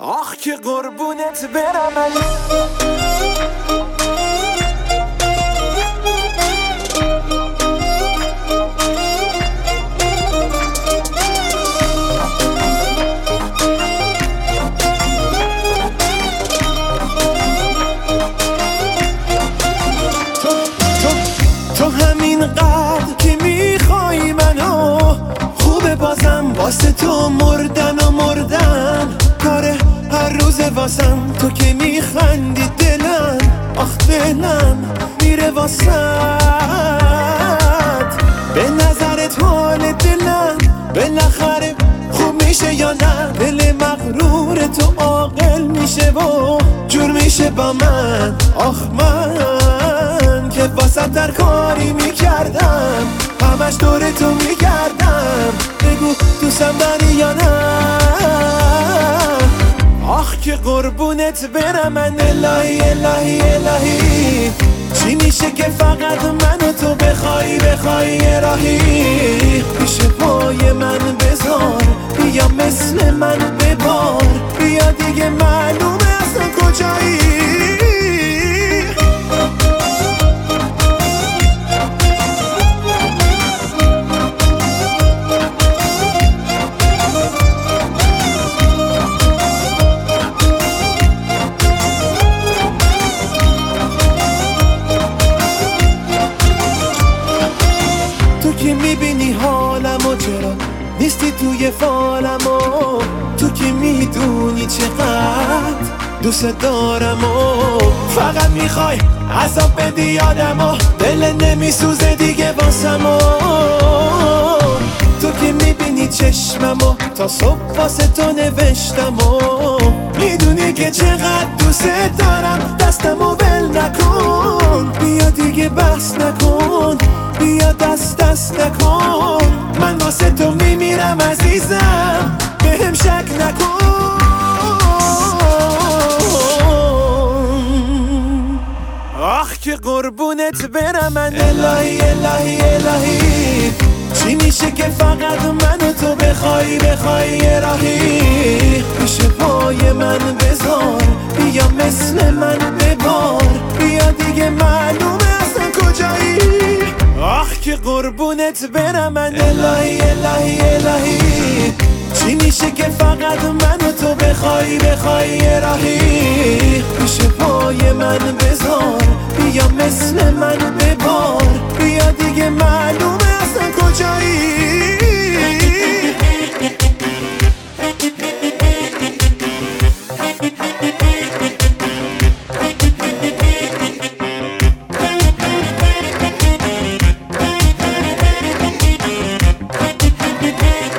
آخ که قربونت برم من. تو همین قدر که میخوای منو، خوبه بازم واسه تو مردن کاره هر روز واسم. تو که میخندی دلم، آخ دلم میره واسط. به نظرت حال دلم بالاخره خوب میشه یا نه؟ دل مغرور تو عاقل میشه و جور میشه با من. آخ من که واسه در کاری میکردم، همش دور تو میگردم. بگو دوستم داری یا نه؟ آخ که قربونت برم من. الهی الهی الهی، چی میشه که فقط من و تو بخوای یه راهی؟ پیش پای من بذار، بیا مثل من ببار، بیا دیگه معلومه اصلا کجایی. تو که میبینی حالمو، چرا نیستی توی فالمو؟ تو که میدونی چقدر دوست دارمو، فقط میخوای عذاب بدی یادمو، دل نمیسوزه دیگه واسمو. تو که میبینی چشممو، تا صبح واسه تو نوشتمو، میدونی که چقدر دوست دارم، دستمو ول نکن، بیا دیگه بحث نکن، بیا دست نکن. من واسه تو میمیرم عزیزم، بهم شک نکن. آخ که قربونت برم من. الهی الهی الهی، چی میشه که فقط من و تو بخوای یه راهی؟ پیش پای من بذار، بیا مثل من ببار، بیا دیگه معلومه اصلا کجایی. آخ که قربونت برم من. الهی الهی الهی، چی میشه که فقط من و تو بخوای یه راهی؟ پیش پای من بذار، بیا مثل من ببار، بیا دیگه معلومه اصلا کجایی.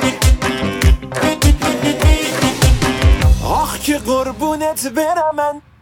آخ که قربونت برم من.